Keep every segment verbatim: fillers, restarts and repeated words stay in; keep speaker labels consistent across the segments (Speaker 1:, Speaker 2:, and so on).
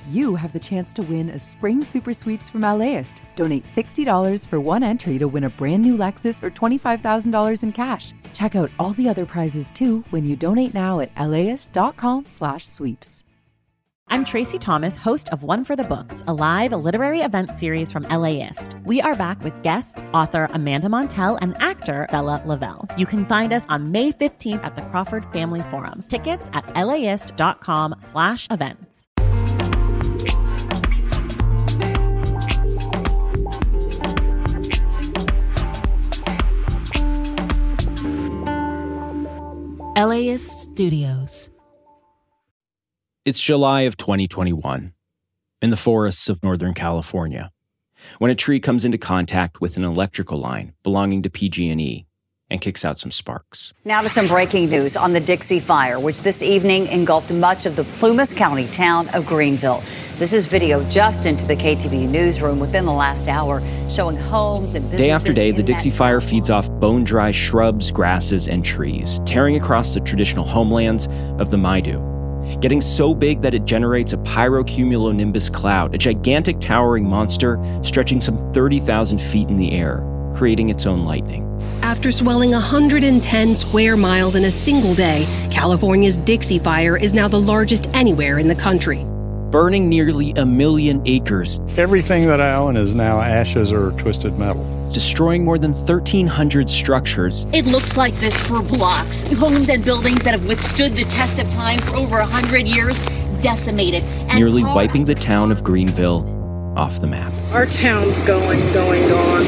Speaker 1: you have the chance to win a spring super sweeps from LAist. Donate sixty dollars for one entry to win a brand new Lexus or twenty-five thousand dollars in cash. Check out all the other prizes too when you donate now at laist.com slash sweeps.
Speaker 2: I'm Tracy Thomas, host of One for the Books, a live literary event series from LAist. We are back with guests, author Amanda Montell and actor Bella Lavelle. You can find us on May fifteenth at the Crawford Family Forum. Tickets at laist.com slash events.
Speaker 3: LAist Studios.
Speaker 4: It's July of twenty twenty-one, in the forests of Northern California, when a tree comes into contact with an electrical line belonging to P G and E and kicks out some sparks.
Speaker 5: Now to some breaking news on the Dixie Fire, which this evening engulfed much of the Plumas County town of Greenville. This is video just into the K T V newsroom within the last hour, showing homes and businesses.
Speaker 4: Day after day, the Dixie Fire feeds off bone-dry shrubs, grasses, and trees, tearing across the traditional homelands of the Maidu, getting so big that it generates a pyrocumulonimbus cloud, a gigantic towering monster stretching some thirty thousand feet in the air, creating its own lightning.
Speaker 3: After swelling one hundred ten square miles in a single day, California's Dixie Fire is now the largest anywhere in the country.
Speaker 4: Burning nearly a million acres.
Speaker 6: Everything that I own is now ashes or twisted metal.
Speaker 4: Destroying more than thirteen hundred structures.
Speaker 7: It looks like this for blocks. Homes and buildings that have withstood the test of time for over one hundred years, decimated. And
Speaker 4: nearly
Speaker 7: car-
Speaker 4: wiping the town of Greenville off the map.
Speaker 8: Our town's going, going, gone.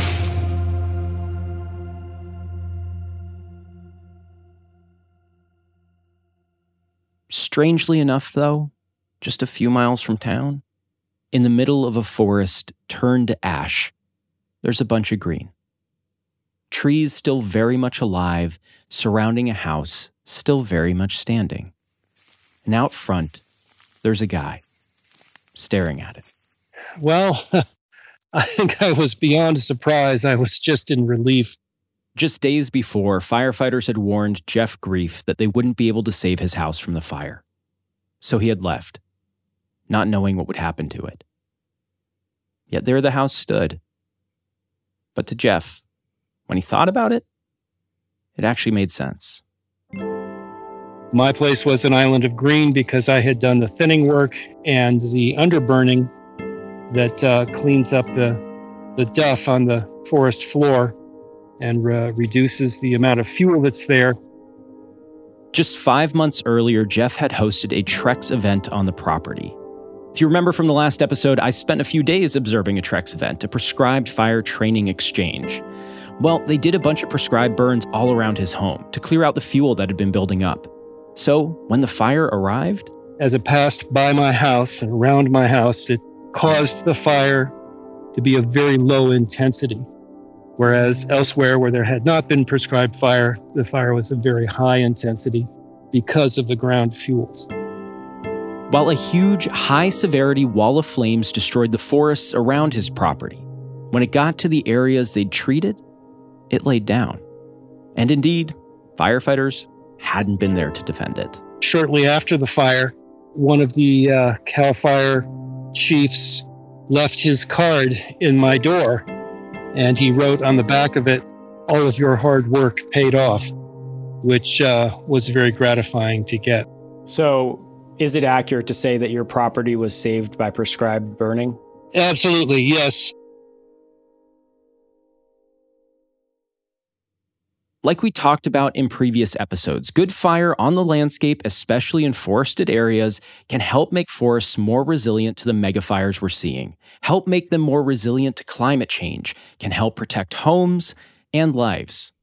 Speaker 4: Strangely enough, though, just a few miles from town, in the middle of a forest turned to ash, there's a bunch of green. Trees still very much alive, surrounding a house still very much standing. And out front, there's a guy staring at it.
Speaker 9: Well, I think I was beyond surprise. I was just in relief.
Speaker 4: Just days before, firefighters had warned Jeff Grief that they wouldn't be able to save his house from the fire. So he had left, not knowing what would happen to it. Yet there the house stood. But to Jeff, when he thought about it, it actually made sense.
Speaker 9: My place was an island of green because I had done the thinning work and the underburning that uh, cleans up the, the duff on the forest floor and uh, reduces the amount of fuel that's there.
Speaker 4: Just five months earlier, Jeff had hosted a Trex event on the property. If you remember from the last episode, I spent a few days observing a Trex event, a prescribed fire training exchange. Well, they did a bunch of prescribed burns all around his home to clear out the fuel that had been building up. So when the fire arrived...
Speaker 9: As it passed by my house and around my house, it caused the fire to be of very low intensity. Whereas elsewhere where there had not been prescribed fire, the fire was of very high intensity because of the ground fuels.
Speaker 4: While a huge, high-severity wall of flames destroyed the forests around his property, when it got to the areas they'd treated, it laid down. And indeed, firefighters hadn't been there to defend it.
Speaker 9: Shortly after the fire, one of the uh, CAL FIRE chiefs left his card in my door, and he wrote on the back of it, "All of your hard work paid off," which uh, was very gratifying to get.
Speaker 10: So, is it accurate to say that your property was saved by prescribed burning?
Speaker 9: Absolutely, yes.
Speaker 4: Like we talked about in previous episodes, good fire on the landscape, especially in forested areas, can help make forests more resilient to the megafires we're seeing, help make them more resilient to climate change, can help protect homes and lives.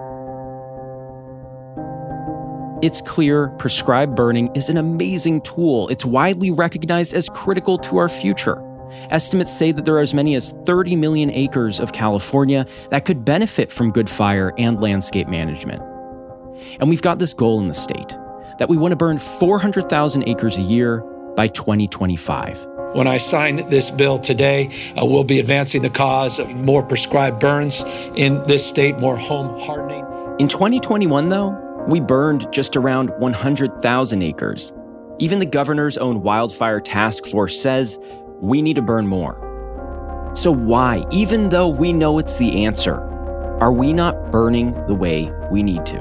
Speaker 4: It's clear prescribed burning is an amazing tool. It's widely recognized as critical to our future. Estimates say that there are as many as thirty million acres of California that could benefit from good fire and landscape management. And we've got this goal in the state, that we want to burn four hundred thousand acres a year by twenty twenty-five.
Speaker 11: When I sign this bill today, uh, we'll be advancing the cause of more prescribed burns in this state, more home hardening.
Speaker 4: In twenty twenty-one, though, we burned just around one hundred thousand acres. Even the governor's own wildfire task force says we need to burn more. So why, even though we know it's the answer, are we not burning the way we need to?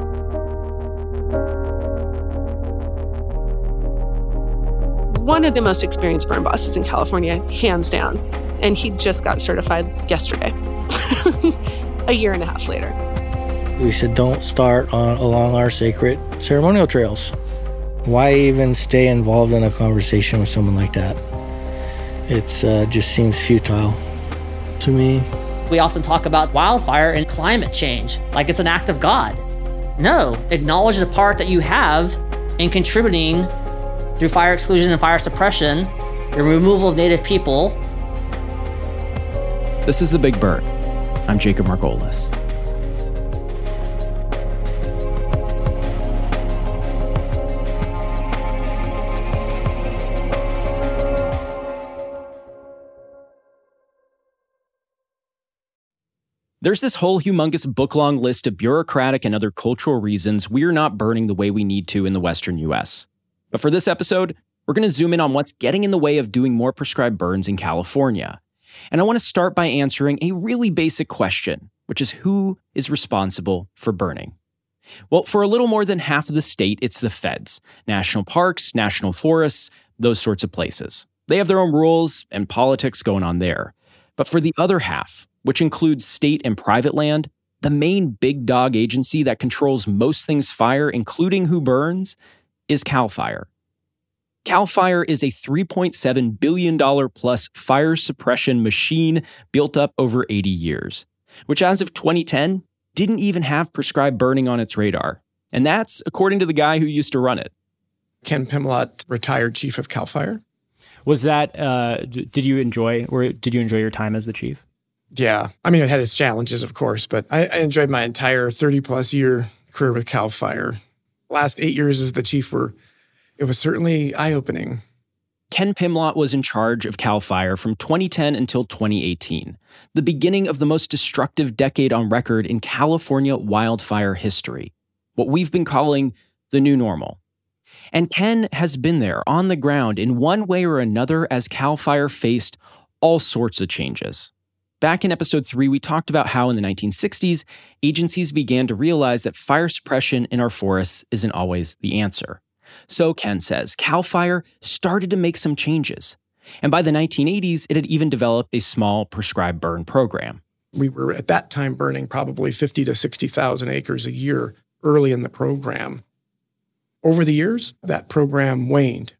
Speaker 12: One of the most experienced burn bosses in California, hands down, and he just got certified yesterday, a year and a half later.
Speaker 13: We said don't start on, along our sacred ceremonial trails. Why even stay involved in a conversation with someone like that? It's uh, just seems futile to me.
Speaker 14: We often talk about wildfire and climate change like it's an act of God. No, acknowledge the part that you have in contributing through fire exclusion and fire suppression, the removal of native people.
Speaker 4: This is The Big Burn. I'm Jacob Margolis. There's this whole humongous book-long list of bureaucratic and other cultural reasons we're not burning the way we need to in the Western U S. But for this episode, we're going to zoom in on what's getting in the way of doing more prescribed burns in California. And I want to start by answering a really basic question, which is who is responsible for burning? Well, for a little more than half of the state, it's the feds, national parks, national forests, those sorts of places. They have their own rules and politics going on there. But for the other half, which includes state and private land, the main big dog agency that controls most things fire, including who burns, is CAL FIRE. CAL FIRE is a three point seven billion dollars plus fire suppression machine built up over eighty years, which as of twenty ten didn't even have prescribed burning on its radar. And that's according to the guy who used to run it.
Speaker 15: Ken Pimlott, retired chief of CAL FIRE.
Speaker 10: Was that, uh, did you enjoy, or did you enjoy your time as the chief?
Speaker 15: Yeah. I mean, it had its challenges, of course, but I, I enjoyed my entire thirty plus year career with CAL FIRE. Last eight years as the chief were, it was certainly eye-opening.
Speaker 4: Ken Pimlott was in charge of CAL FIRE from twenty ten until twenty eighteen, the beginning of the most destructive decade on record in California wildfire history, what we've been calling the new normal. And Ken has been there on the ground in one way or another as CAL FIRE faced all sorts of changes. Back in episode three, we talked about how in the nineteen sixties, agencies began to realize that fire suppression in our forests isn't always the answer. So, Ken says, CAL FIRE started to make some changes. And by the nineteen eighties, it had even developed a small prescribed burn program.
Speaker 15: We were at that time burning probably fifty to sixty thousand acres a year early in the program. Over the years, that program waned.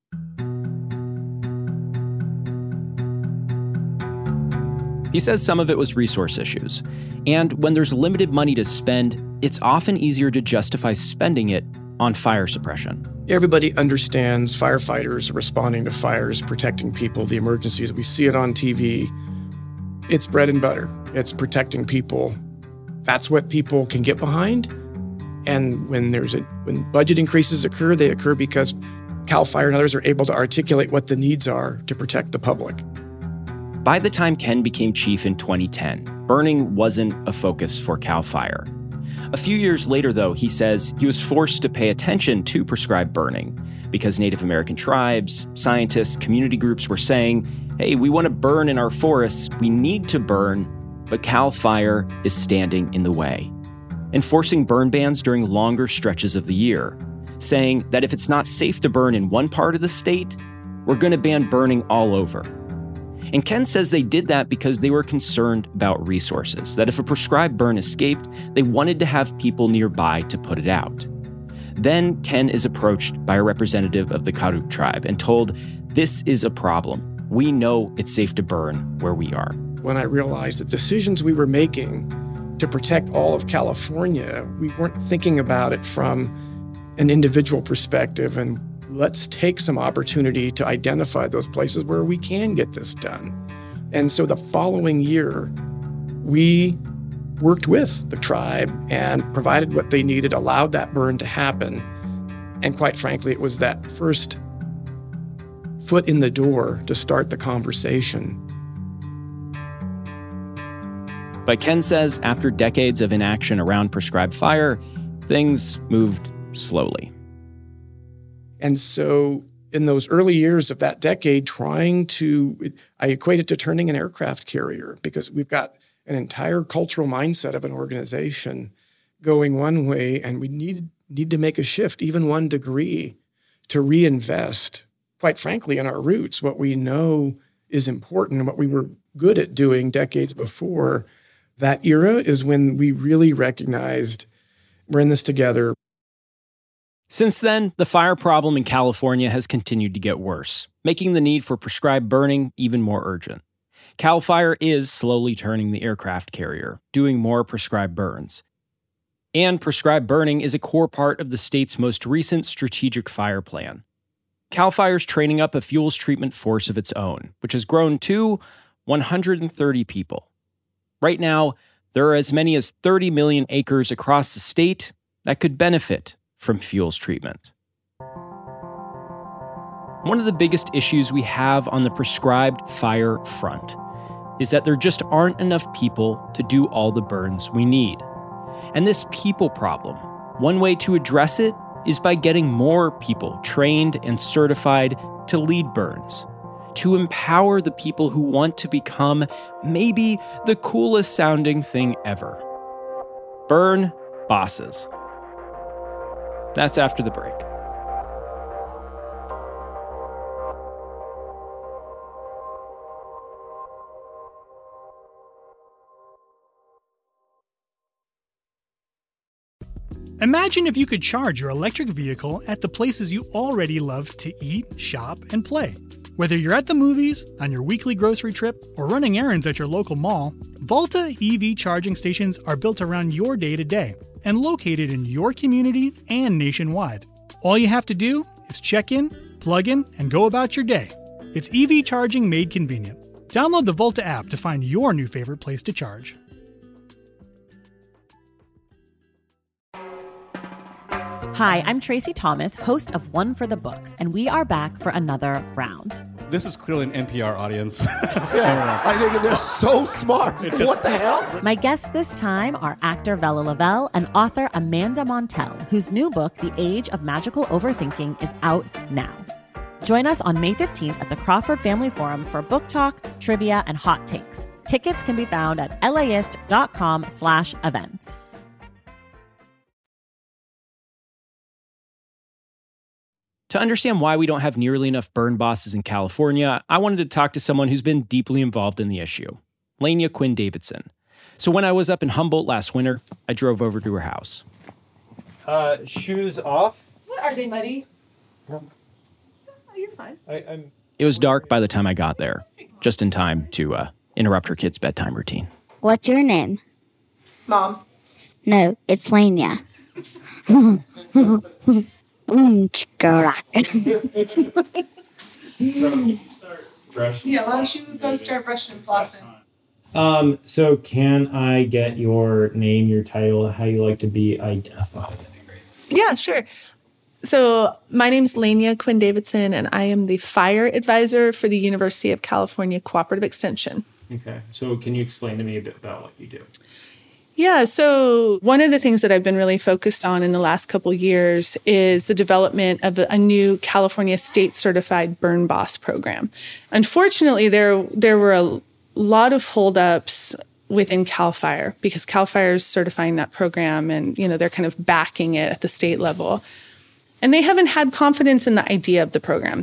Speaker 4: He says some of it was resource issues. And when there's limited money to spend, it's often easier to justify spending it on fire suppression.
Speaker 15: Everybody understands firefighters responding to fires, protecting people, the emergencies. We see it on T V. It's bread and butter. It's protecting people. That's what people can get behind. And when there's a when budget increases occur, they occur because CAL FIRE and others are able to articulate what the needs are to protect the public.
Speaker 4: By the time Ken became chief in twenty ten, burning wasn't a focus for CAL FIRE. A few years later, though, he says he was forced to pay attention to prescribed burning because Native American tribes, scientists, community groups were saying, hey, we want to burn in our forests, we need to burn, but CAL FIRE is standing in the way. Enforcing burn bans during longer stretches of the year, saying that if it's not safe to burn in one part of the state, we're going to ban burning all over. And Ken says they did that because they were concerned about resources, that if a prescribed burn escaped, they wanted to have people nearby to put it out. Then Ken is approached by a representative of the Karuk tribe and told, this is a problem. We know it's safe to burn where we are.
Speaker 15: When I realized the decisions we were making to protect all of California, we weren't thinking about it from an individual perspective, and let's take some opportunity to identify those places where we can get this done. And so the following year, we worked with the tribe and provided what they needed, allowed that burn to happen. And quite frankly, it was that first foot in the door to start the conversation.
Speaker 4: But Ken says after decades of inaction around prescribed fire, things moved slowly.
Speaker 15: And so in those early years of that decade, trying to, I equate it to turning an aircraft carrier, because we've got an entire cultural mindset of an organization going one way, and we need, need to make a shift, even one degree, to reinvest, quite frankly, in our roots, what we know is important and what we were good at doing decades before. That era is when we really recognized we're in this together.
Speaker 4: Since then, the fire problem in California has continued to get worse, making the need for prescribed burning even more urgent. CAL FIRE is slowly turning the aircraft carrier, doing more prescribed burns. And prescribed burning is a core part of the state's most recent strategic fire plan. CAL FIRE's training up a fuels treatment force of its own, which has grown to one hundred thirty people. Right now, there are as many as thirty million acres across the state that could benefit from fuels treatment. One of the biggest issues we have on the prescribed fire front is that there just aren't enough people to do all the burns we need. And this people problem, one way to address it is by getting more people trained and certified to lead burns, to empower the people who want to become maybe the coolest sounding thing ever. Burn bosses. That's after the break.
Speaker 16: Imagine if you could charge your electric vehicle at the places you already love to eat, shop, and play. Whether you're at the movies, on your weekly grocery trip, or running errands at your local mall, Volta E V charging stations are built around your day-to-day and located in your community and nationwide. All you have to do is check in, plug in, and go about your day. It's E V charging made convenient. Download the Volta app to find your new favorite place to charge.
Speaker 2: Hi, I'm Tracy Thomas, host of One for the Books, and we are back for another round.
Speaker 17: This is clearly an N P R audience.
Speaker 18: Yeah, I think they're so smart. Just, what the hell?
Speaker 2: My guests this time are actor Vella Lavelle and author Amanda Montell, whose new book, The Age of Magical Overthinking, is out now. Join us on May fifteenth at the Crawford Family Forum for book talk, trivia, and hot takes. Tickets can be found at laist.com slash events.
Speaker 4: To understand why we don't have nearly enough burn bosses in California, I wanted to talk to someone who's been deeply involved in the issue, Lania Quinn Davidson. So when I was up in Humboldt last winter, I drove over to her house. Uh, shoes off?
Speaker 12: What, are they muddy?
Speaker 4: No.
Speaker 12: Oh, you're fine.
Speaker 4: I, I'm... It was dark by the time I got there, just in time to uh, interrupt her kid's bedtime routine.
Speaker 19: What's your name?
Speaker 12: Mom.
Speaker 19: No, it's Lania. Boom, chicka.
Speaker 12: Yeah, why don't you go start brushing often?
Speaker 10: Um, so can I get your name, your title, how you like to be identified?
Speaker 12: Yeah, sure. So my name's Lania Quinn Davidson, and I am the fire advisor for the University of California Cooperative Extension.
Speaker 10: Okay. So can you explain to me a bit about what you do?
Speaker 12: Yeah, so one of the things that I've been really focused on in the last couple years is the development of a, a new California state certified burn boss program. Unfortunately, there there were a lot of holdups within CAL FIRE because CAL FIRE is certifying that program, and you know they're kind of backing it at the state level, and they haven't had confidence in the idea of the program.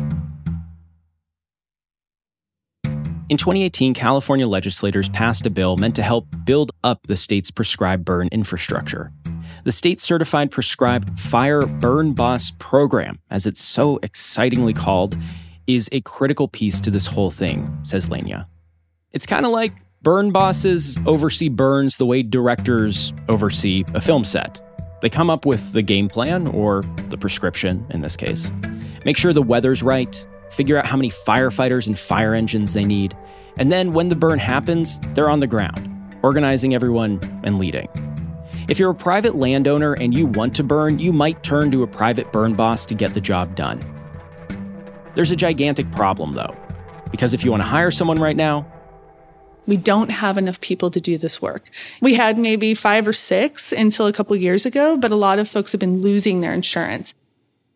Speaker 4: In twenty eighteen, California legislators passed a bill meant to help build up the state's prescribed burn infrastructure. The state-certified prescribed fire burn boss program, as it's so excitingly called, is a critical piece to this whole thing, says Lania. It's kind of like burn bosses oversee burns the way directors oversee a film set. They come up with the game plan, or the prescription in this case, make sure the weather's right, figure out how many firefighters and fire engines they need, and then when the burn happens, they're on the ground, organizing everyone and leading. If you're a private landowner and you want to burn, you might turn to a private burn boss to get the job done. There's a gigantic problem, though, because if you want to hire someone right now,
Speaker 12: we don't have enough people to do this work. We had maybe five or six until a couple years ago, but a lot of folks have been losing their insurance.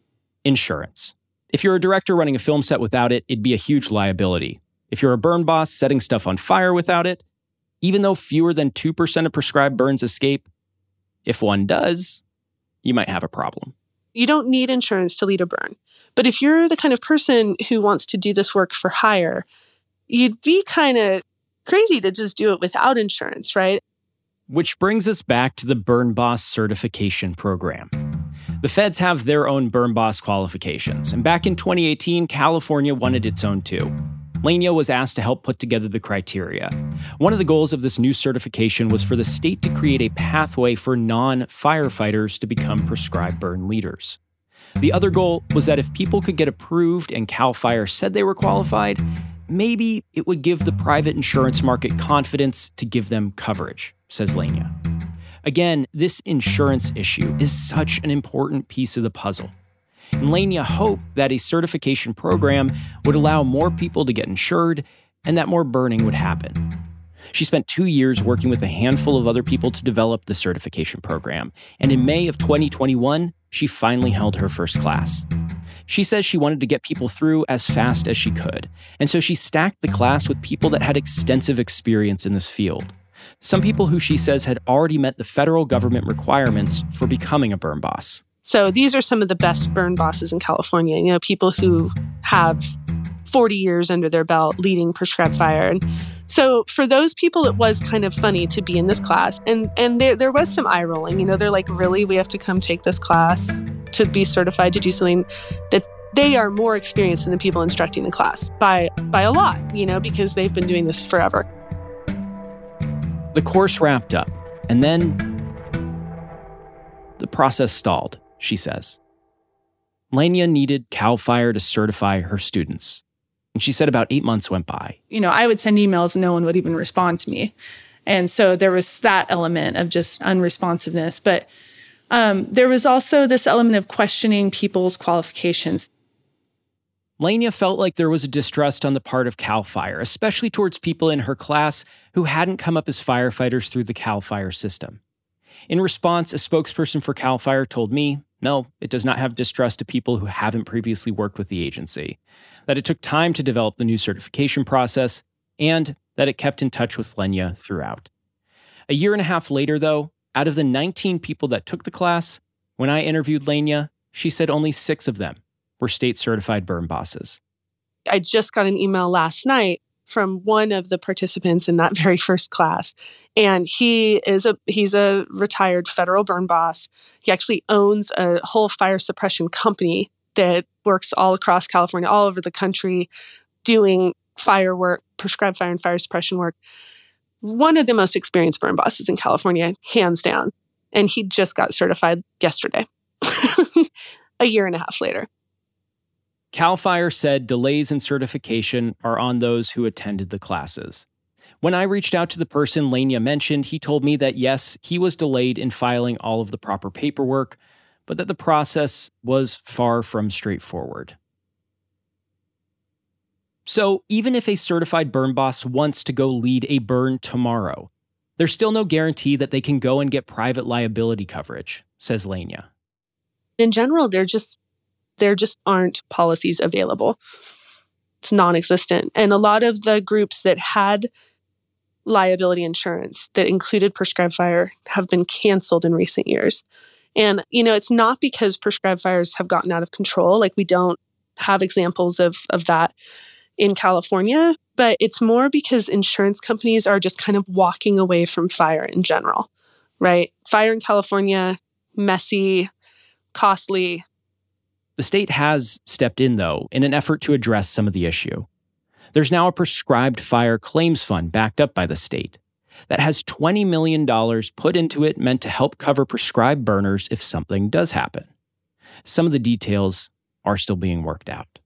Speaker 4: Insurance. If you're a director running a film set without it, it'd be a huge liability. If you're a burn boss setting stuff on fire without it, even though fewer than two percent of prescribed burns escape, if one does, you might have a problem.
Speaker 20: You don't need insurance to lead a burn. But if you're the kind of person who wants to do this work for hire, you'd be kind of crazy to just do it without insurance, right?
Speaker 4: Which brings us back to the Burn Boss certification program. The feds have their own Burn Boss qualifications, and back in twenty eighteen, California wanted its own too. Lania was asked to help put together the criteria. One of the goals of this new certification was for the state to create a pathway for non-firefighters to become prescribed burn leaders. The other goal was that if people could get approved and CAL FIRE said they were qualified, maybe it would give the private insurance market confidence to give them coverage, says Lania. Again, this insurance issue is such an important piece of the puzzle. And Lania hoped that a certification program would allow more people to get insured and that more burning would happen. She spent two years working with a handful of other people to develop the certification program, and in May of twenty twenty-one, she finally held her first class. She says she wanted to get people through as fast as she could, and so she stacked the class with people that had extensive experience in this field. Some people who she says had already met the federal government requirements for becoming a burn boss.
Speaker 20: So these are some of the best burn bosses in California, you know, people who have forty years under their belt leading prescribed fire. And so for those people, it was kind of funny to be in this class. And and there, there was some eye rolling. You know, they're like, really, we have to come take this class to be certified to do something that they are more experienced than the people instructing the class by by a lot, you know, because they've been doing this forever.
Speaker 4: The course wrapped up, and then the process stalled, she says. Lania needed CAL FIRE to certify her students. And she said about eight months went by.
Speaker 12: You know, I would send emails and no one would even respond to me. And so there was that element of just unresponsiveness. But um, there was also this element of questioning people's qualifications.
Speaker 4: Lania felt like there was a distrust on the part of CAL FIRE, especially towards people in her class who hadn't come up as firefighters through the CAL FIRE system. In response, a spokesperson for CAL FIRE told me, no, it does not have distrust of people who haven't previously worked with the agency, that it took time to develop the new certification process, and that it kept in touch with Lania throughout. A year and a half later, though, out of the nineteen people that took the class, when I interviewed Lania, she said only six of them were state-certified burn bosses.
Speaker 20: I just got an email last night from one of the participants in that very first class. And he is a he's a retired federal burn boss. He actually owns a whole fire suppression company that works all across California, all over the country, doing fire work, prescribed fire and fire suppression work. One of the most experienced burn bosses in California, hands down. And he just got certified yesterday, a year and a half later.
Speaker 4: CAL FIRE said delays in certification are on those who attended the classes. When I reached out to the person Lania mentioned, he told me that yes, he was delayed in filing all of the proper paperwork, but that the process was far from straightforward. So even if a certified burn boss wants to go lead a burn tomorrow, there's still no guarantee that they can go and get private liability coverage, says Lania.
Speaker 20: In general, they're just There just aren't policies available. It's non-existent. And a lot of the groups that had liability insurance that included prescribed fire have been canceled in recent years. And, you know, it's not because prescribed fires have gotten out of control. Like, we don't have examples of, of that in California, but it's more because insurance companies are just kind of walking away from fire in general, right? Fire in California, messy, costly.
Speaker 4: The state has stepped in, though, in an effort to address some of the issue. There's now a prescribed fire claims fund backed up by the state that has twenty million dollars put into it meant to help cover prescribed burners if something does happen. Some of the details are still being worked out.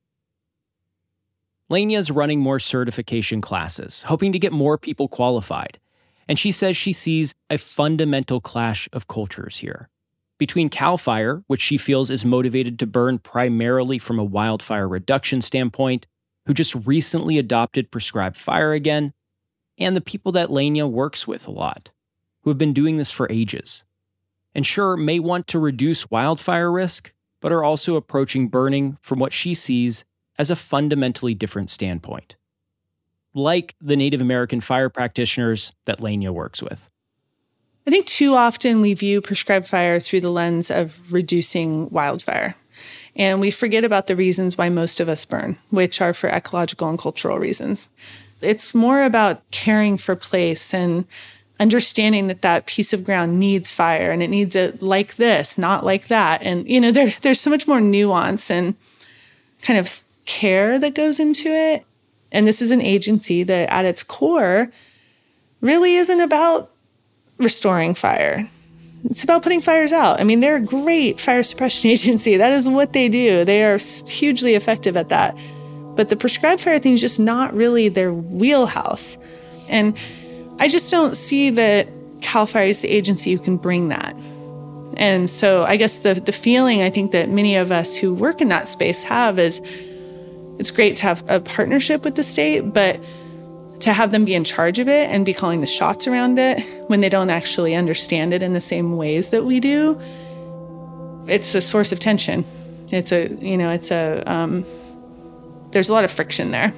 Speaker 4: Lania's running more certification classes, hoping to get more people qualified. And she says she sees a fundamental clash of cultures here. Between CAL FIRE, which she feels is motivated to burn primarily from a wildfire reduction standpoint, who just recently adopted prescribed fire again, and the people that Lania works with a lot, who have been doing this for ages, and sure may want to reduce wildfire risk, but are also approaching burning from what she sees as a fundamentally different standpoint, like the Native American fire practitioners that Lenya works with.
Speaker 12: I think too often we view prescribed fire through the lens of reducing wildfire. And we forget about the reasons why most of us burn, which are for ecological and cultural reasons. It's more about caring for place and understanding that that piece of ground needs fire and it needs it like this, not like that. And, you know, there, there's so much more nuance and kind of care that goes into it. And this is an agency that at its core really isn't about restoring fire. It's about putting fires out. I mean, they're a great fire suppression agency. That is what they do. They are hugely effective at that. But the prescribed fire thing is just not really their wheelhouse. And I just don't see that CAL FIRE is the agency who can bring that. And so I guess the, the feeling I think that many of us who work in that space have is it's great to have a partnership with the state, but to have them be in charge of it and be calling the shots around it when they don't actually understand it in the same ways that we do, it's a source of tension. It's a, you know, it's a, um, there's a lot of friction there.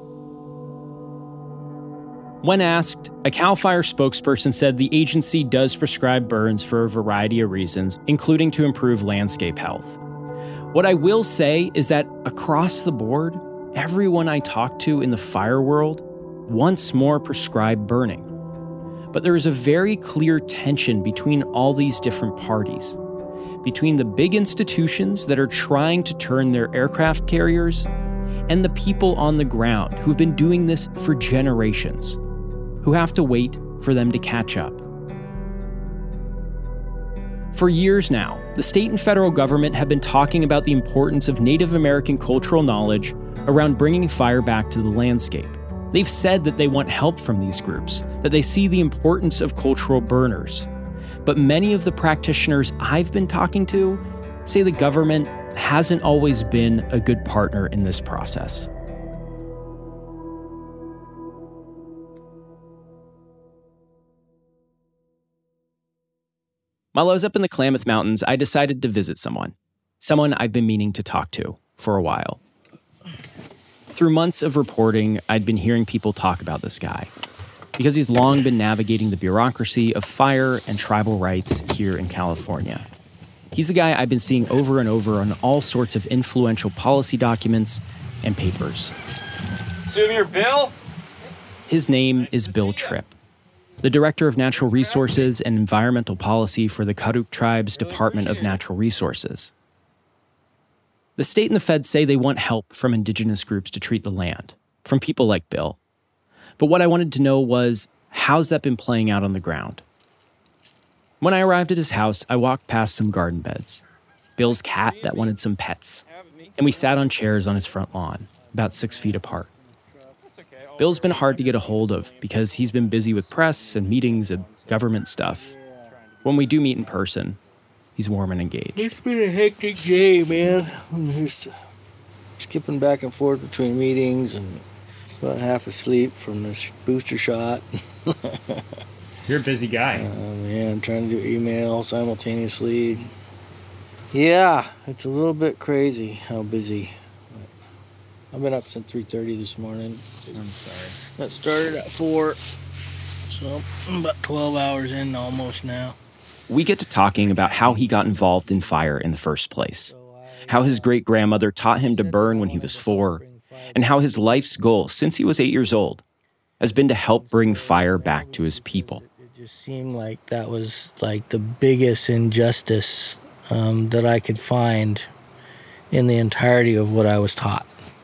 Speaker 4: When asked, a CAL FIRE spokesperson said the agency does prescribe burns for a variety of reasons, including to improve landscape health. What I will say is that across the board, everyone I talk to in the fire world wants more prescribed burning. But there is a very clear tension between all these different parties, between the big institutions that are trying to turn their aircraft carriers and the people on the ground who've been doing this for generations, who have to wait for them to catch up. For years now, the state and federal government have been talking about the importance of Native American cultural knowledge around bringing fire back to the landscape. They've said that they want help from these groups, that they see the importance of cultural burners. But many of the practitioners I've been talking to say the government hasn't always been a good partner in this process. While I was up in the Klamath Mountains, I decided to visit someone, someone I've been meaning to talk to for a while. Through months of reporting, I'd been hearing people talk about this guy because he's long been navigating the bureaucracy of fire and tribal rights here in California. He's the guy I've been seeing over and over on all sorts of influential policy documents and papers.
Speaker 21: Souvenir Bill?
Speaker 4: His name is Bill Tripp, the Director of Natural Resources and Environmental Policy for the Karuk Tribe's Department of Natural Resources. The state and the feds say they want help from indigenous groups to treat the land, from people like Bill. But what I wanted to know was, how's that been playing out on the ground? When I arrived at his house, I walked past some garden beds, Bill's cat that wanted some pets, and we sat on chairs on his front lawn, about six feet apart. Bill's been hard to get a hold of because he's been busy with press and meetings and government stuff. When we do meet in person, he's warm and engaged.
Speaker 13: It's been a hectic day, man. I'm just skipping back and forth between meetings and about half asleep from this booster shot.
Speaker 10: You're a busy guy.
Speaker 13: Oh, man, I'm trying to do email simultaneously. Yeah, it's a little bit crazy how busy. I've been up since three thirty this morning.
Speaker 10: I'm sorry.
Speaker 13: That started at four, so I'm about twelve hours in almost now.
Speaker 4: We get to talking about how he got involved in fire in the first place, how his great-grandmother taught him to burn when he was four, and how his life's goal since he was eight years old has been to help bring fire back to his people.
Speaker 13: It just seemed like that was like the biggest injustice um, that I could find in the entirety of what I was taught.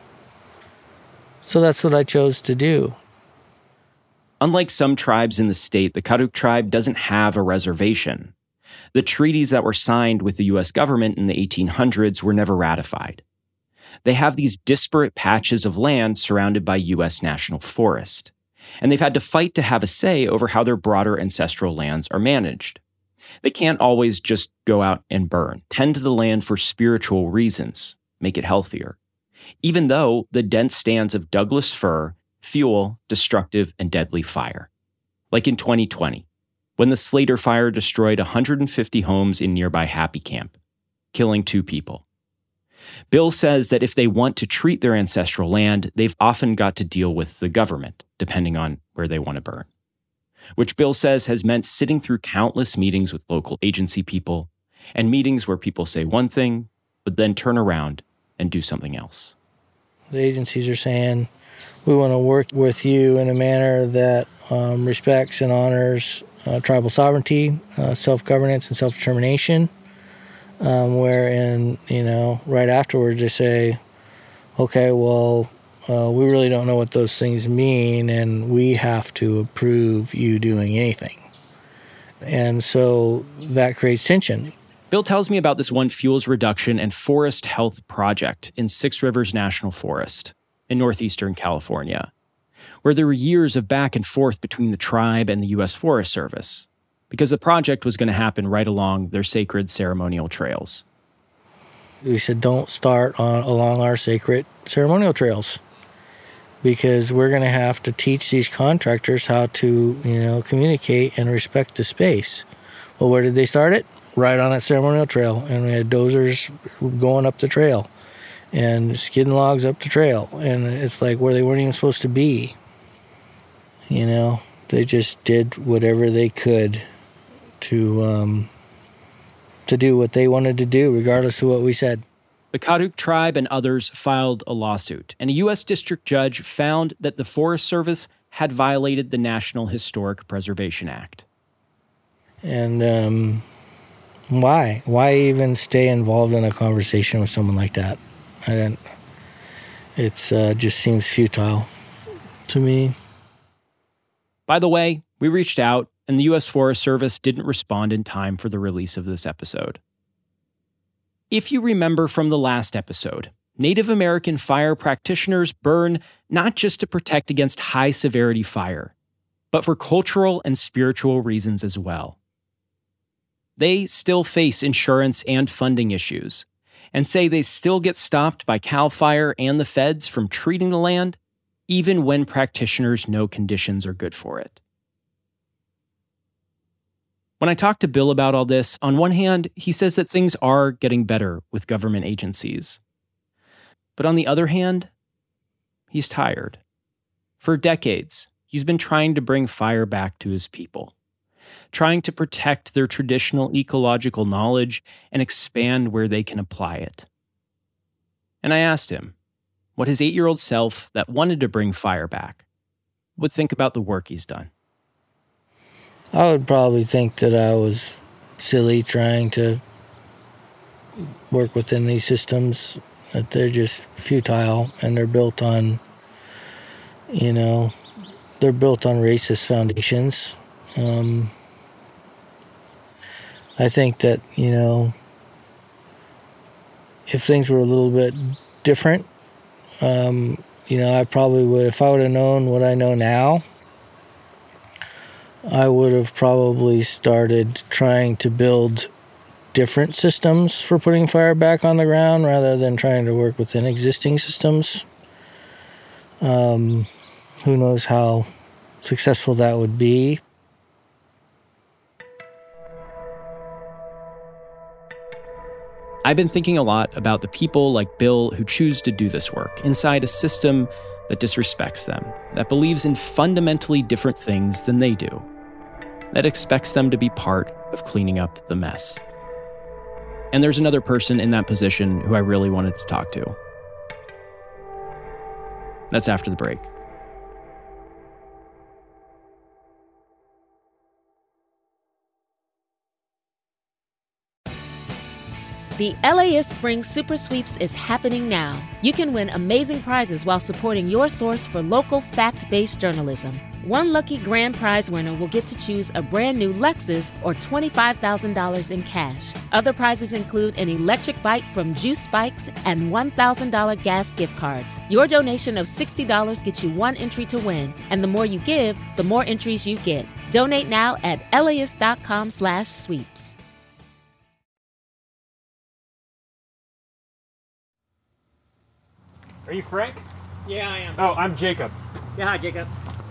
Speaker 13: So that's what I chose to do.
Speaker 4: Unlike some tribes in the state, the Karuk tribe doesn't have a reservation. The treaties that were signed with the U S government in the eighteen hundreds were never ratified. They have these disparate patches of land surrounded by U S national forest, and they've had to fight to have a say over how their broader ancestral lands are managed. They can't always just go out and burn, tend to the land for spiritual reasons, make it healthier, even though the dense stands of Douglas fir fuel destructive and deadly fire. Like in twenty twenty, when the Slater fire destroyed one hundred fifty homes in nearby Happy Camp, killing two people. Bill says that if they want to treat their ancestral land, they've often got to deal with the government, depending on where they want to burn. Which Bill says has meant sitting through countless meetings with local agency people, and meetings where people say one thing, but then turn around and do something else.
Speaker 13: The agencies are saying, we want to work with you in a manner that um, respects and honors uh, tribal sovereignty, uh, self-governance, and self-determination. Um, wherein, you know, right afterwards they say, okay, well, uh, we really don't know what those things mean, and we have to approve you doing anything. And so that creates tension.
Speaker 4: Bill tells me about this one fuels reduction and forest health project in Six Rivers National Forest in northeastern California, where there were years of back and forth between the tribe and the U S Forest Service, because the project was going to happen right along their sacred ceremonial trails.
Speaker 13: We said, don't start on along our sacred ceremonial trails, because we're going to have to teach these contractors how to, you know, communicate and respect the space. Well, where did they start it? Right on that ceremonial trail, and we had dozers going up the trail and skidding logs up the trail, and it's like where they weren't even supposed to be. You know, they just did whatever they could to um, to do what they wanted to do, regardless of what we said.
Speaker 4: The Karuk tribe and others filed a lawsuit, and a U S district judge found that the Forest Service had violated the National Historic Preservation Act.
Speaker 13: And um, why? Why even stay involved in a conversation with someone like that? I didn't. It's uh, just seems futile to me.
Speaker 4: By the way, we reached out, and the U S Forest Service didn't respond in time for the release of this episode. If you remember from the last episode, Native American fire practitioners burn not just to protect against high-severity fire, but for cultural and spiritual reasons as well. They still face insurance and funding issues, and say they still get stopped by CAL FIRE and the feds from treating the land, even when practitioners know conditions are good for it. When I talked to Bill about all this, on one hand, he says that things are getting better with government agencies. But on the other hand, he's tired. For decades, he's been trying to bring fire back to his people, trying to protect their traditional ecological knowledge and expand where they can apply it. And I asked him what his eight-year-old self that wanted to bring fire back would think about the work he's done.
Speaker 13: I would probably think that I was silly trying to work within these systems, that they're just futile and they're built on, you know, they're built on racist foundations. Um, I think that, you know, if things were a little bit different, um, you know, I probably would, if I would have known what I know now, I would have probably started trying to build different systems for putting fire back on the ground rather than trying to work within existing systems. Um, who knows how successful that would be.
Speaker 4: I've been thinking a lot about the people like Bill who choose to do this work inside a system that disrespects them, that believes in fundamentally different things than they do, that expects them to be part of cleaning up the mess. And there's another person in that position who I really wanted to talk to. That's after the break.
Speaker 1: The L A S Spring Super Sweeps is happening now. You can win amazing prizes while supporting your source for local fact-based journalism. One lucky grand prize winner will get to choose a brand new Lexus or twenty-five thousand dollars in cash. Other prizes include an electric bike from Juice Bikes and one thousand dollars gas gift cards. Your donation of sixty dollars gets you one entry to win, and the more you give, the more entries you get. Donate now at L A S dot com slash sweeps.
Speaker 21: Are you Frank?
Speaker 14: Yeah, I am.
Speaker 21: Oh, I'm Jacob.
Speaker 14: Yeah, hi, Jacob.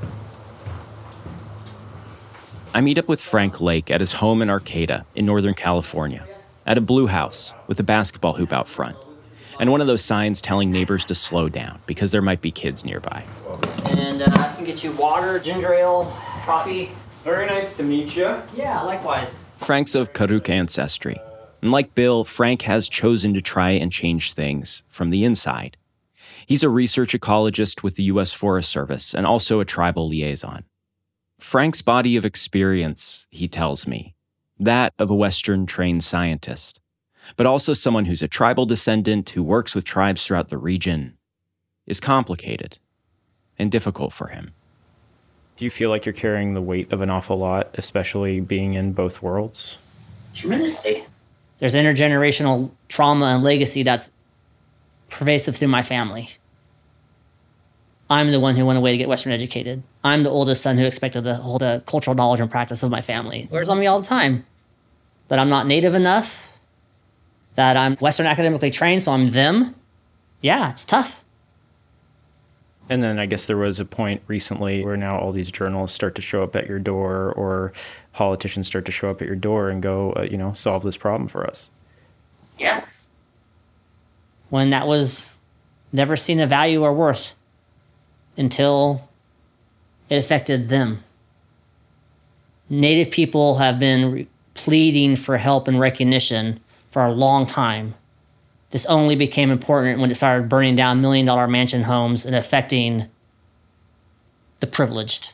Speaker 4: I meet up with Frank Lake at his home in Arcata in Northern California, at a blue house with a basketball hoop out front. and one of those signs telling neighbors to slow down because there might be kids nearby.
Speaker 14: And uh, I can get you water, ginger ale, coffee.
Speaker 10: Very nice to meet you.
Speaker 14: Yeah, likewise.
Speaker 4: Frank's of Karuk ancestry. And like Bill, Frank has chosen to try and change things from the inside. He's a research ecologist with the U S Forest Service and also a tribal liaison. Frank's body of experience, he tells me, that of a Western-trained scientist, but also someone who's a tribal descendant who works with tribes throughout the region, is complicated and difficult for him.
Speaker 10: Do you feel like you're carrying the weight of an awful lot, especially being in both worlds?
Speaker 14: Tremendously. There's intergenerational trauma and legacy that's pervasive through my family. I'm the one who went away to get Western educated. I'm the oldest son who expected to hold a cultural knowledge and practice of my family. Wears on me all the time that I'm not native enough, that I'm Western academically trained, so I'm them. Yeah, it's tough.
Speaker 10: And then I guess there was a point recently where now all these journalists start to show up at your door, or politicians start to show up at your door and go, uh, you know, solve this problem for us.
Speaker 14: Yeah. When that was never seen a value or worth until it affected them. Native people have been re- pleading for help and recognition for a long time. This only became important when it started burning down million-dollar mansion homes and affecting the privileged.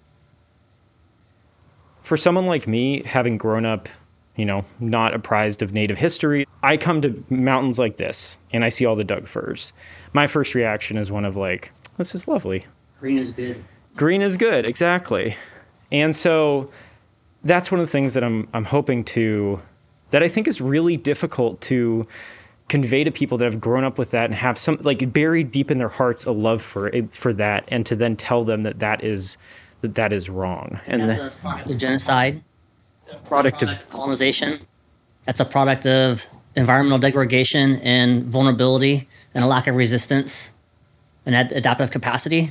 Speaker 10: For someone like me, having grown up, you know, not apprised of Native history, I come to mountains like this, and I see all the Doug firs. My first reaction is one of like, this is lovely.
Speaker 14: Green is good.
Speaker 10: Green is good, exactly. And so that's one of the things that I'm I'm hoping to, that I think is really difficult to convey to people that have grown up with that and have some, like, buried deep in their hearts a love for it, for that, and to then tell them that that is that that is wrong.
Speaker 14: And, and that's the, a product of genocide.
Speaker 10: Product, product of,
Speaker 14: of colonization. That's a product of environmental degradation and vulnerability and a lack of resistance and ad- adaptive capacity.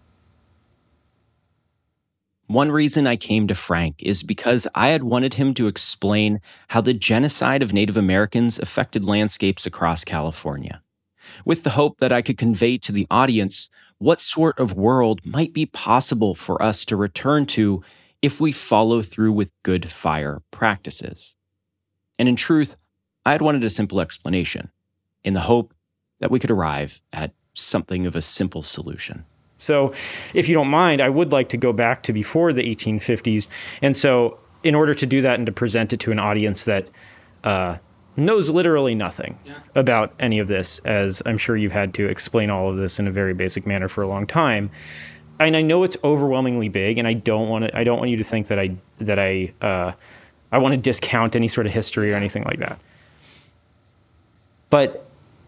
Speaker 4: One reason I came to Frank is because I had wanted him to explain how the genocide of Native Americans affected landscapes across California, with the hope that I could convey to the audience what sort of world might be possible for us to return to if we follow through with good fire practices. And in truth, I had wanted a simple explanation, in the hope that we could arrive at something of a simple solution.
Speaker 10: So if you don't mind, I would like to go back to before the eighteen fifties. And so in order to do that and to present it to an audience that uh, knows literally nothing yeah. about any of this, as I'm sure you've had to explain all of this in a very basic manner for a long time. And I know it's overwhelmingly big, and I don't want to, I don't want you to think that I, that I, uh, I want to discount any sort of history or anything like that. But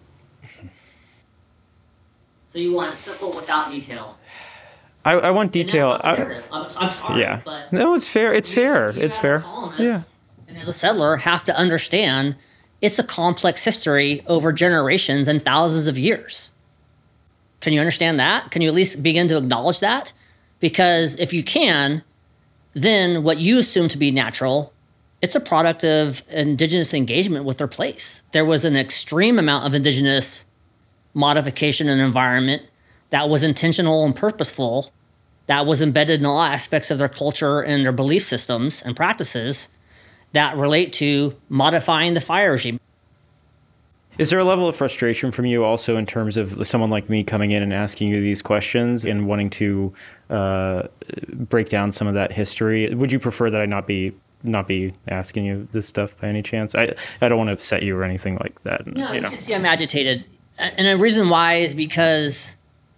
Speaker 14: so you want it simple without detail?
Speaker 10: I, I want detail.
Speaker 14: I, I'm, I'm sorry,
Speaker 10: yeah.
Speaker 14: but
Speaker 10: no, it's fair. It's
Speaker 14: you,
Speaker 10: fair.
Speaker 14: You
Speaker 10: it's fair. Yeah.
Speaker 14: And as a settler, have to understand it's a complex history over generations and thousands of years. Can you understand that? Can you at least begin to acknowledge that? Because if you can, then what you assume to be natural, it's a product of indigenous engagement with their place. There was an extreme amount of indigenous modification in environment that was intentional and purposeful, that was embedded in all aspects of their culture and their belief systems and practices that relate to modifying the fire regime.
Speaker 10: Is there a level of frustration from you also in terms of someone like me coming in and asking you these questions and wanting to uh, break down some of that history? Would you prefer that I not be not be asking you this stuff by any chance? I I don't want to upset you or anything like that.
Speaker 14: No,
Speaker 10: you
Speaker 14: you
Speaker 10: know.
Speaker 14: can see I'm agitated. And the reason why is because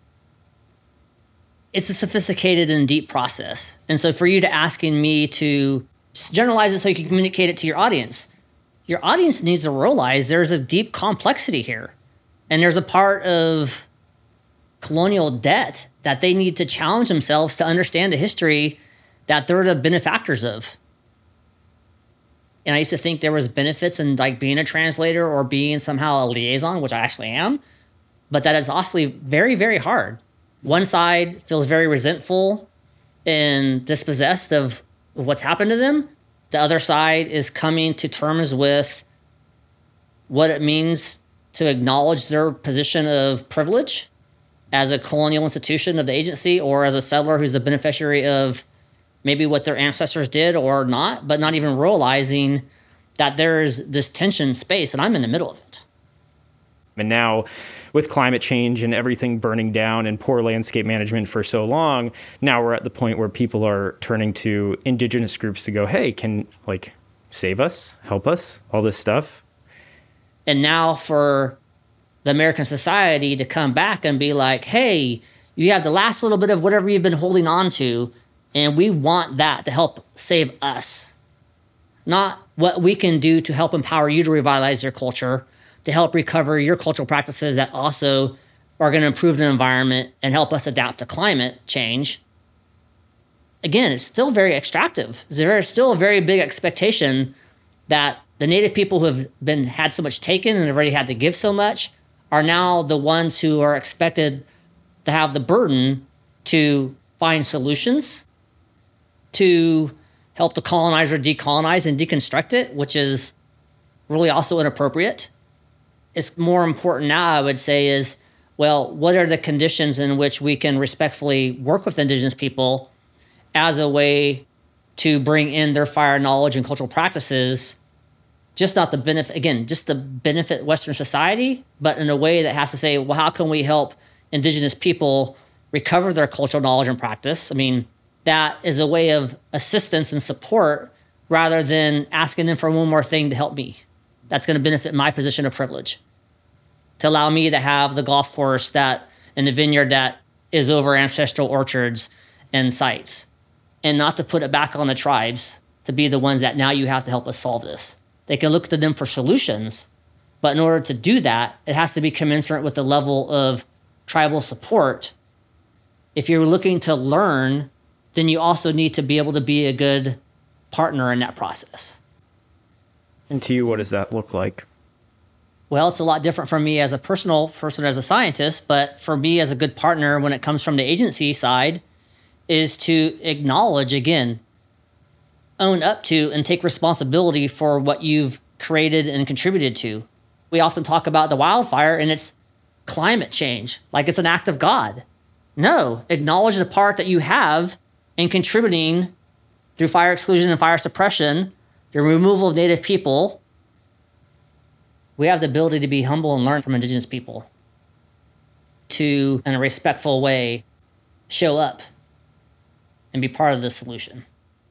Speaker 14: it's a sophisticated and deep process. And so for you to asking me to generalize it so you can communicate it to your audience, your audience needs to realize there's a deep complexity here. And there's a part of colonial debt that they need to challenge themselves to understand a history that they're the benefactors of. And I used to think there was benefits in like being a translator or being somehow a liaison, which I actually am. But that is honestly very, very hard. One side feels very resentful and dispossessed of what's happened to them. The other side is coming to terms with what it means to acknowledge their position of privilege as a colonial institution of the agency or as a settler who's the beneficiary of maybe what their ancestors did or not, but not even realizing that there's this tension space and I'm in the middle of it.
Speaker 10: And now with climate change and everything burning down and poor landscape management for so long, now we're at the point where people are turning to indigenous groups to go, hey, can like save us, help us, all this stuff.
Speaker 14: And now for the American society to come back and be like, hey, you have the last little bit of whatever you've been holding on to, and we want that to help save us. Not what we can do to help empower you to revitalize your culture, to help recover your cultural practices that also are going to improve the environment and help us adapt to climate change. Again, it's still very extractive. There's still a very big expectation that the Native people who have been had so much taken and have already had to give so much are now the ones who are expected to have the burden to find solutions, to help the colonizer decolonize and deconstruct it, which is really also inappropriate. It's more important now, I would say, is, well, what are the conditions in which we can respectfully work with Indigenous people as a way to bring in their fire knowledge and cultural practices, just not the benefit, again, just to benefit Western society, but in a way that has to say, well, how can we help Indigenous people recover their cultural knowledge and practice? I mean, that is a way of assistance and support rather than asking them for one more thing to help me. That's going to benefit my position of privilege, to allow me to have the golf course that and the vineyard that is over ancestral orchards and sites, and not to put it back on the tribes to be the ones that now you have to help us solve this. They can look to them for solutions, but in order to do that, it has to be commensurate with the level of tribal support. If you're looking to learn, then you also need to be able to be a good partner in that process.
Speaker 10: And to you, what does that look like?
Speaker 14: Well, it's a lot different for me as a personal person, as a scientist, but for me as a good partner when it comes from the agency side is to acknowledge, again, own up to and take responsibility for what you've created and contributed to. We often talk about the wildfire and it's climate change, like it's an act of God. No, acknowledge the part that you have in contributing through fire exclusion and fire suppression, the removal of Native people. We have the ability to be humble and learn from Indigenous people, to, in a respectful way, show up and be part of the solution.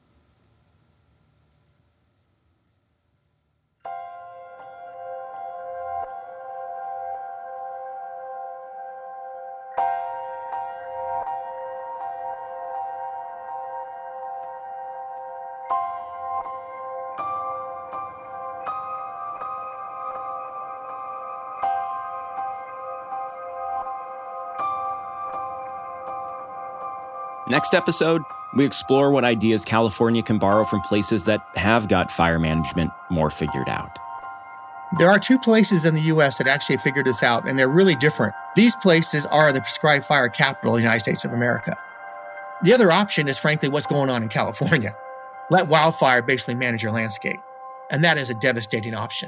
Speaker 4: Next episode, we explore what ideas California can borrow from places that have got fire management more figured out.
Speaker 5: There are two places in the U S that actually figured this out, and they're really different. These places are the prescribed fire capital of the United States of America. The other option is, frankly, what's going on in California. Let wildfire basically manage your landscape. And that is a devastating option.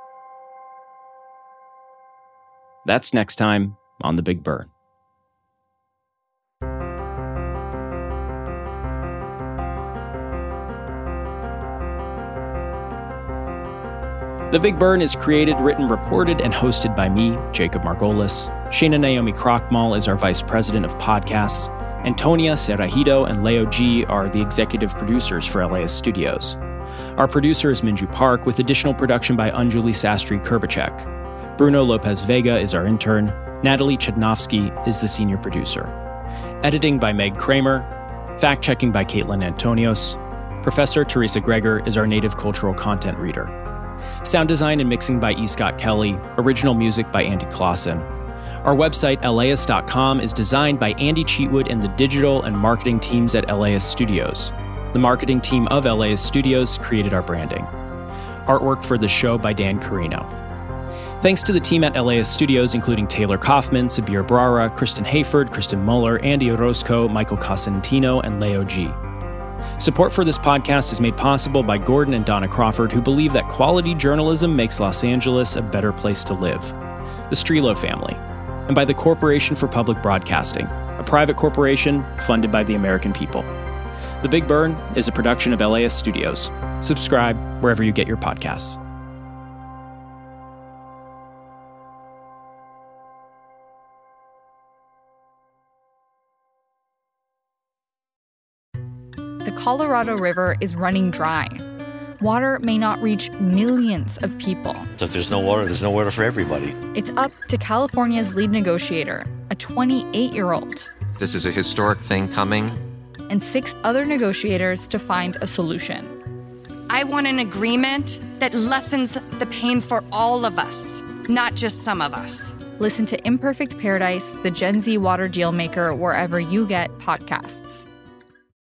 Speaker 4: That's next time on The Big Burn. The Big Burn is created, written, reported, and hosted by me, Jacob Margolis. Shana Naomi Krochmal is our vice president of podcasts. Antonia Cerrajito and Leo G are the executive producers for L A S Studios. Our producer is Minju Park, with additional production by Anjuli Sastry Kurbacek. Bruno Lopez Vega is our intern. Natalie Chudnovsky is the senior producer. Editing by Meg Kramer. Fact-checking by Caitlin Antonios. Professor Teresa Gregor is our native cultural content reader. Sound design and mixing by E. Scott Kelly. Original music by Andy Clausen. Our website, L A S dot com, is designed by Andy Cheatwood and the digital and marketing teams at L A S Studios. The marketing team of L A S Studios created our branding. Artwork for the show by Dan Carino. Thanks to the team at L A S Studios, including Taylor Kaufman, Sabir Brara, Kristen Hayford, Kristen Muller, Andy Orozco, Michael Cosentino, and Leo G. Support for this podcast is made possible by Gordon and Donna Crawford, who believe that quality journalism makes Los Angeles a better place to live. the Strelo family, and by the Corporation for Public Broadcasting, a private corporation funded by the American people. The Big Burn is a production of L A S Studios. Subscribe wherever you get your podcasts.
Speaker 3: The Colorado River is running dry. Water may not reach millions of people.
Speaker 22: So if there's no water, there's no water for everybody.
Speaker 3: It's up to California's lead negotiator, a twenty-eight-year-old.
Speaker 23: This is a historic thing coming.
Speaker 3: And six other negotiators to find a solution.
Speaker 24: I want an agreement that lessens the pain for all of us, not just some of us.
Speaker 3: Listen to Imperfect Paradise, the Gen Z water deal maker, wherever you get podcasts.